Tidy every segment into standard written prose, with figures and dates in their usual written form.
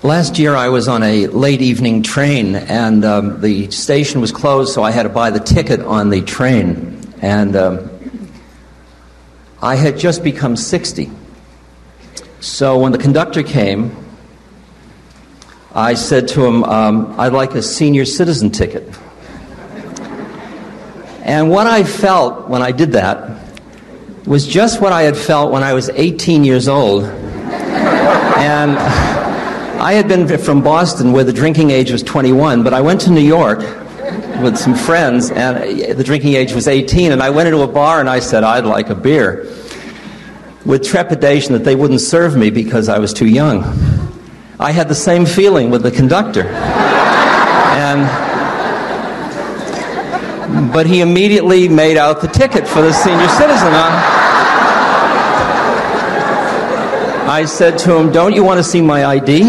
Last year I was on a late evening train, and the station was closed, so I had to buy the ticket on the train. And I had just become 60. So when the conductor came, I said to him, I'd like a senior citizen ticket. And what I felt when I did that was just what I had felt when I was 18 years old. And I had been from Boston, where the drinking age was 21, but I went to New York with some friends, and the drinking age was 18, and I went into a bar and I said, I'd like a beer, with trepidation that they wouldn't serve me because I was too young. I had the same feeling with the conductor. But he immediately made out the ticket for the senior citizen. I said to him, don't you want to see my ID?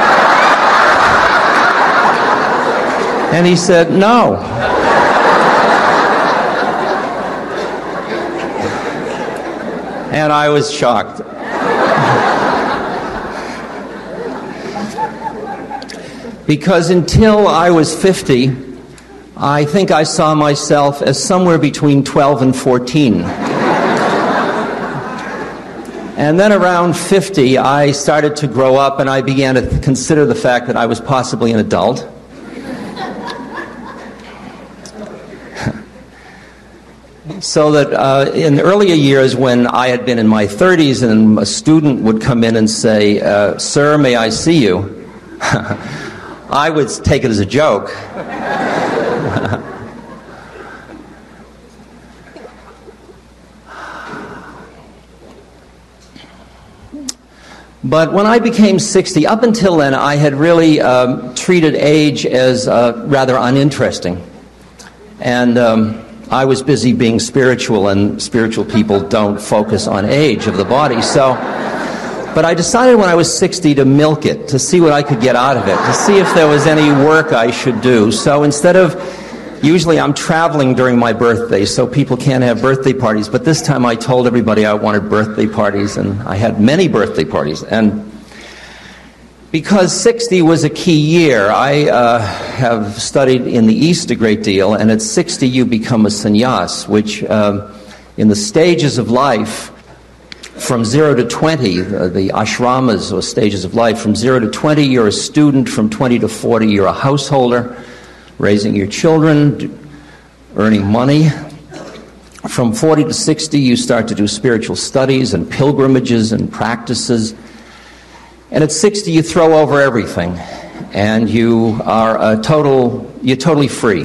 And he said, no. And I was shocked. Because until I was 50, I think I saw myself as somewhere between 12 and 14. And then around 50, I started to grow up, and I began to consider the fact that I was possibly an adult. So that in earlier years, when I had been in my 30s and a student would come in and say, sir, may I see you? I would take it as a joke. But when I became 60, up until then, I had really treated age as rather uninteresting. And I was busy being spiritual, and spiritual people don't focus on age of the body. But I decided when I was 60 to milk it, to see what I could get out of it, to see if there was any work I should do. So instead of, usually I'm traveling during my birthday, so people can't have birthday parties, but this time I told everybody I wanted birthday parties, and I had many birthday parties. And because 60 was a key year, I have studied in the East a great deal, and at 60 you become a sannyas, which in the stages of life, from 0 to 20, the ashramas, or stages of life, from 0 to 20 you're a student, from 20 to 40 you're a householder, raising your children, earning money. From 40 to 60 you start to do spiritual studies and pilgrimages and practices. And at 60 you throw over everything, and you are you're totally free.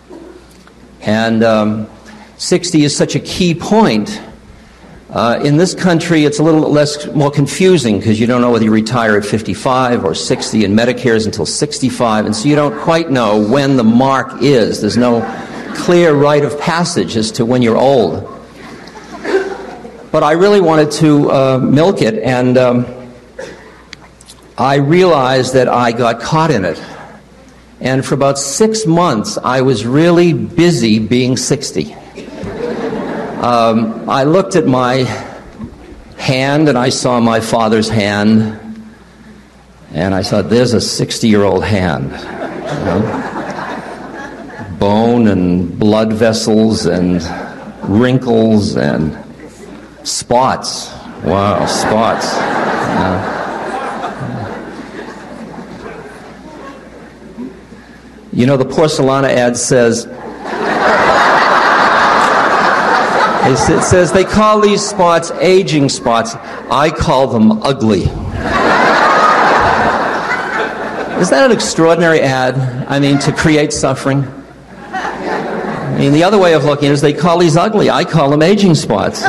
And 60 is such a key point. In this country, it's a little more confusing because you don't know whether you retire at 55 or 60, and Medicare is until 65, and so you don't quite know when the mark is. There's no clear rite of passage as to when you're old. But I really wanted to milk it, and I realized that I got caught in it. And for about 6 months, I was really busy being 60. I looked at my hand, and I saw my father's hand, and I thought, there's a 60-year-old hand. You know? Bone and blood vessels and wrinkles and spots. Wow, spots. You know, the Porcelana ad says, it says they call these spots aging spots. I call them ugly. Is that an extraordinary ad? I mean, to create suffering? I mean, the other way of looking at it is they call these ugly. I call them aging spots.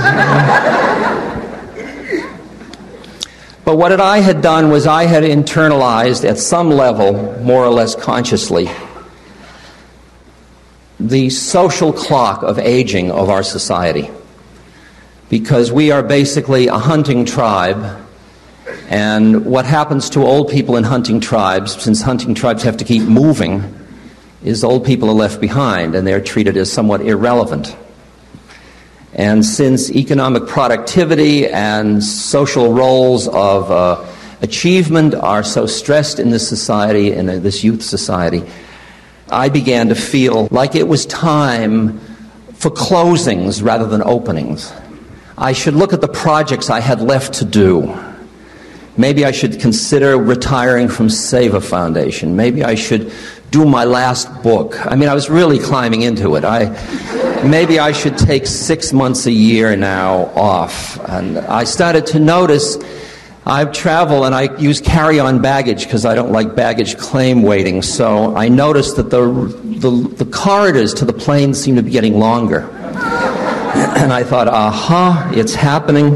But what I had done was I had internalized at some level, more or less consciously, the social clock of aging of our society. Because we are basically a hunting tribe, and what happens to old people in hunting tribes, since hunting tribes have to keep moving, is old people are left behind, and they're treated as somewhat irrelevant. And since economic productivity and social roles of achievement are so stressed in this society, in this youth society, I began to feel like it was time for closings rather than openings. I should look at the projects I had left to do. Maybe I should consider retiring from Seva Foundation. Maybe I should do my last book. I mean, I was really climbing into it. Maybe I should take 6 months a year now off. And I started to notice I travel and I use carry-on baggage because I don't like baggage claim waiting. So I noticed that the corridors to the plane seemed to be getting longer. And I thought, aha, it's happening.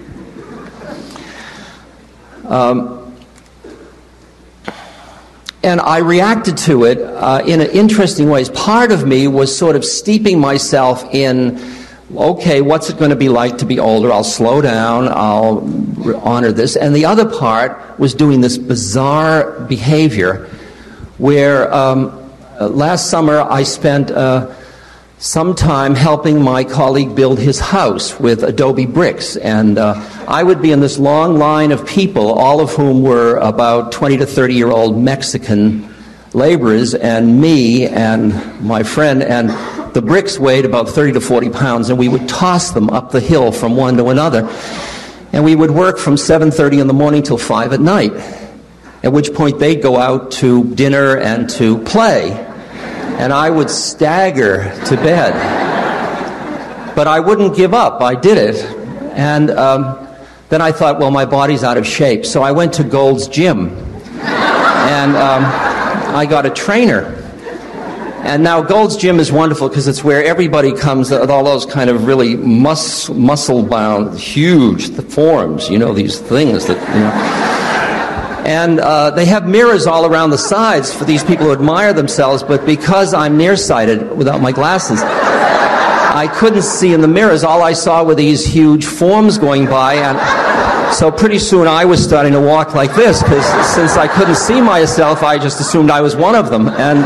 And I reacted to it in interesting ways. Part of me was sort of steeping myself in, okay, what's it going to be like to be older? I'll slow down, I'll honor this. And the other part was doing this bizarre behavior where last summer I spent some time helping my colleague build his house with adobe bricks. And I would be in this long line of people, all of whom were about 20 to 30-year-old Mexican laborers, and me and my friend, and the bricks weighed about 30 to 40 pounds, and we would toss them up the hill from one to another. And we would work from 7:30 in the morning till 5 at night, at which point they'd go out to dinner and to play. And I would stagger to bed. But I wouldn't give up. I did it. And then I thought, well, my body's out of shape. So I went to Gold's Gym. And I got a trainer. And now Gold's Gym is wonderful because it's where everybody comes with all those kind of really muscle-bound, huge forms, these things that, And they have mirrors all around the sides for these people who admire themselves, but because I'm nearsighted without my glasses, I couldn't see in the mirrors. All I saw were these huge forms going by, and so pretty soon I was starting to walk like this, because since I couldn't see myself, I just assumed I was one of them. And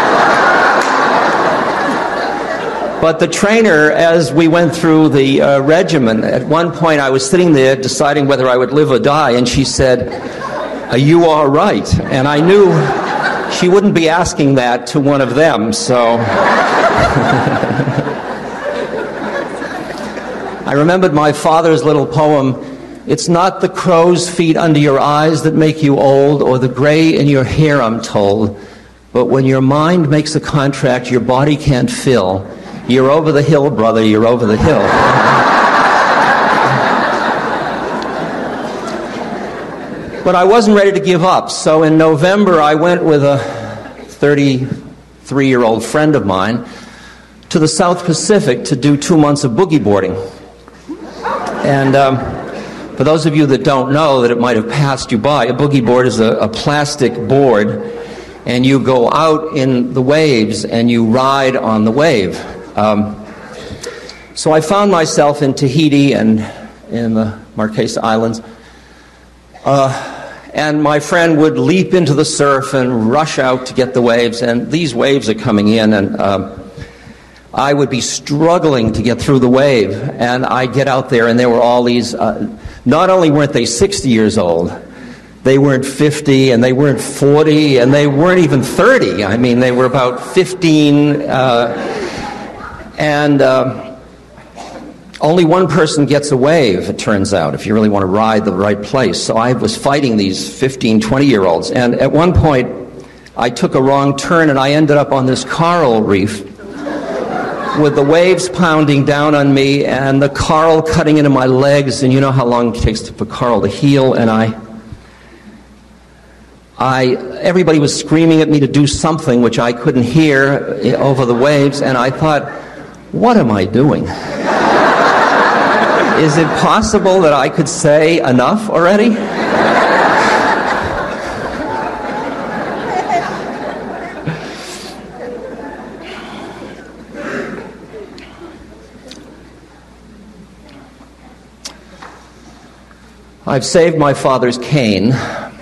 but the trainer, as we went through the regimen, at one point I was sitting there deciding whether I would live or die, and she said, "Are you all right?" And I knew she wouldn't be asking that to one of them, so I remembered my father's little poem, "It's not the crow's feet under your eyes that make you old, or the gray in your hair, I'm told, but when your mind makes a contract your body can't fill, you're over the hill, brother, you're over the hill." But I wasn't ready to give up, so in November I went with a 33-year-old friend of mine to the South Pacific to do 2 months of boogie boarding. And for those of you that don't know, that it might have passed you by, a boogie board is a plastic board, and you go out in the waves and you ride on the wave. So I found myself in Tahiti and in the Marquesa Islands, and my friend would leap into the surf and rush out to get the waves, and these waves are coming in, and I would be struggling to get through the wave, and I'd get out there, and there were all these, not only weren't they 60 years old, they weren't 50, and they weren't 40, and they weren't even 30. I mean, they were about 15, and only one person gets a wave, it turns out, if you really want to ride the right place. So I was fighting these 15, 20-year-olds, and at one point, I took a wrong turn, and I ended up on this coral reef with the waves pounding down on me and the coral cutting into my legs, and you know how long it takes for coral to heal, and everybody was screaming at me to do something which I couldn't hear over the waves, and I thought, what am I doing? Is it possible that I could say enough already? I've saved my father's cane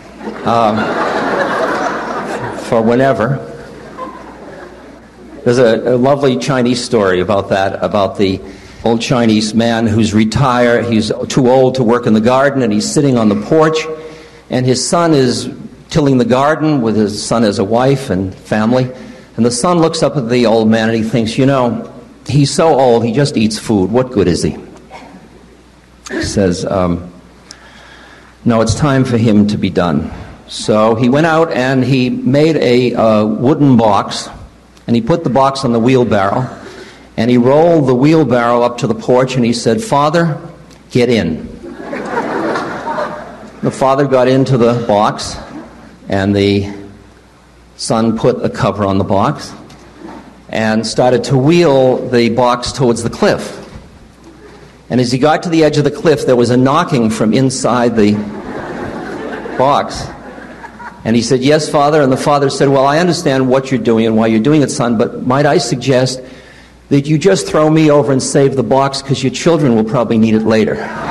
for whenever. There's a lovely Chinese story about that, about the old Chinese man who's retired, he's too old to work in the garden, and he's sitting on the porch, and his son is tilling the garden with his son as a wife and family. And the son looks up at the old man and he thinks, he's so old, he just eats food. What good is he? He says, no, it's time for him to be done. So he went out and he made a wooden box, and he put the box on the wheelbarrow, and he rolled the wheelbarrow up to the porch, and he said, Father, get in. The father got into the box, and the son put a cover on the box and started to wheel the box towards the cliff. And as he got to the edge of the cliff, there was a knocking from inside the box. And he said, yes, Father. And the father said, well, I understand what you're doing and why you're doing it, son, but might I suggest that you just throw me over and save the box, because your children will probably need it later.